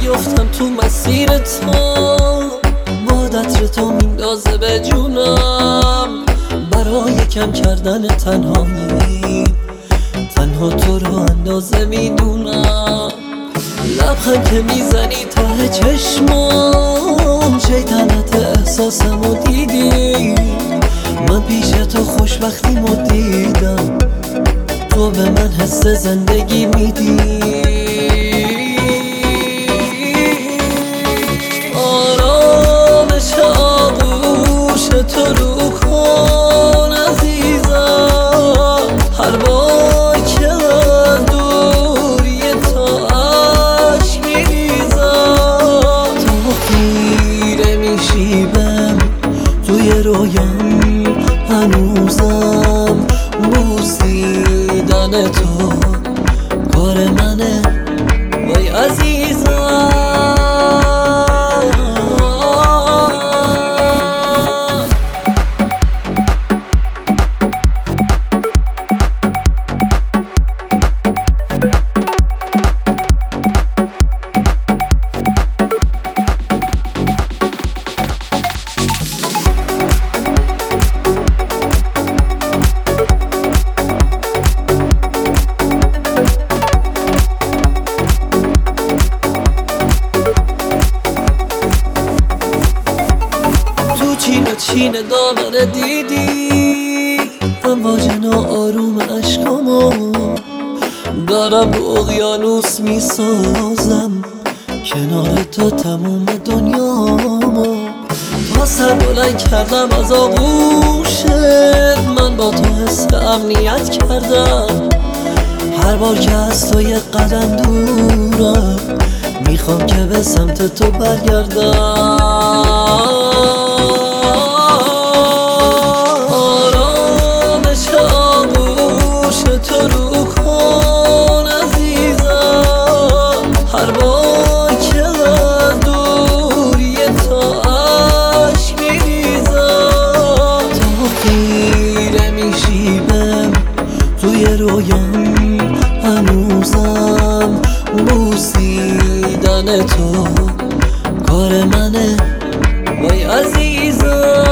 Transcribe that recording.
بیفتم تو مسیر تو، عطر تو میندازه به جونم. برای کم کردن تنهایی تنها تو رو اندازه میدونم. لبخند که میزنی ته چشمام، شیطنت احساسمو دیدی. من پیش تو خوشبختیمو دیدم، تو به من حس زندگی میدی. تو رو کن عزیزم، هر بار که من دوری تا عشق میریزم. تو خیره میشیبم توی رویم، هنوزم بوسیدن تو کار منه وای عزیزم. چین دامنه دیدی، امواج ناآروم عشقامو دارم رو اقیانوس میسازم. کنار تو تموم دنیامو تا سر بلند کردم از آغوشت. من با تو حس امنیت کردم، هر بار که از تو یک قدم دورم میخوام که به سمت تو برگردم. تو رو کن عزیزم، هر بار که من دوری تا عشق میریزم. تو خیره میشیبم توی رویم، هنوزم بوسیدن تو کار منه وای عزیزم.